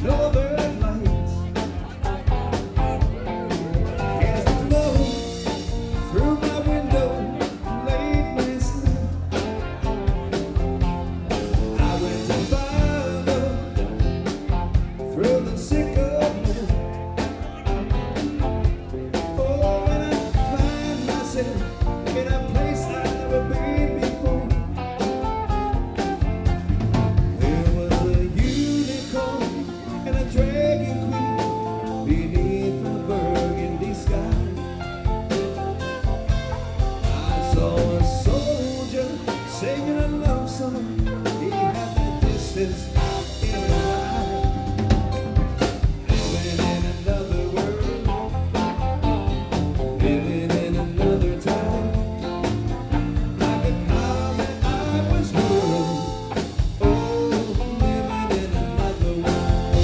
northern lights cast a glow through my window late last night. I went to follow through the sycamore. Oh, and I find myself in a place I've never been before. There was a unicorn and a dragon queen beneath a burgundy sky. I saw a soldier singing a love song. He had the distance in his eye. Living in another world, living in another time. Like a comet I was whirling. Oh, living in another world.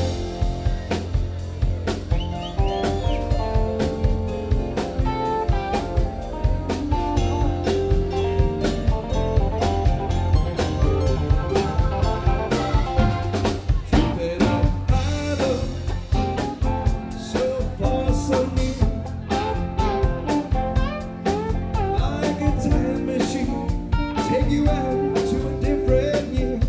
Jupiter Hollow, so far so near. Like a time machine, take you out to a different year.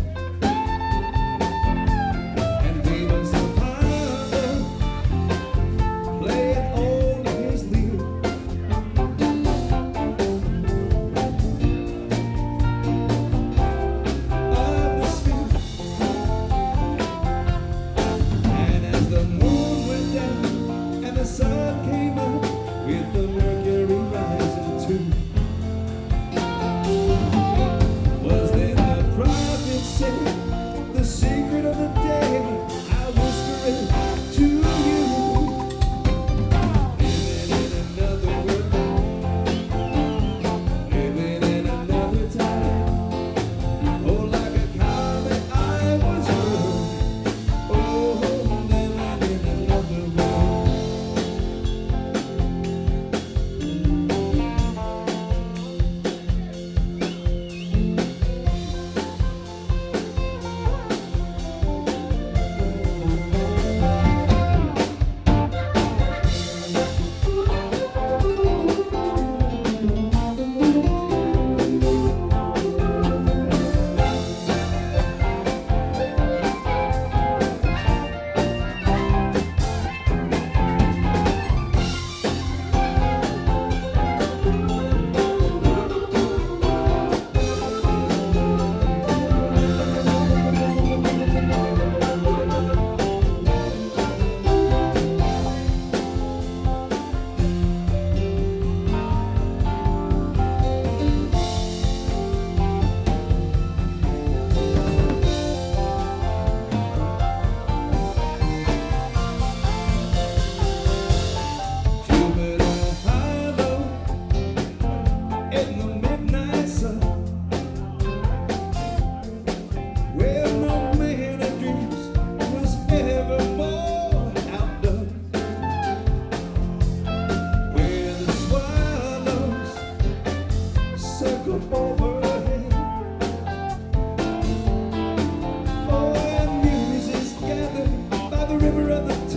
And Venus Apollo playing on his lyre. Of the spirit. And as the moon went down and the sun came up with the mercury rising too, was then the prophet said, the secret of the day I whisper it to you. Living in another world, living in another time. Oh, like a comet I was whirling. Oh, living in another world. Jupiter Hollow in the midnight sun, where no man of dreams was ever more outdone, where the swallows circle overhead. Oh, and music's gathered by the river of the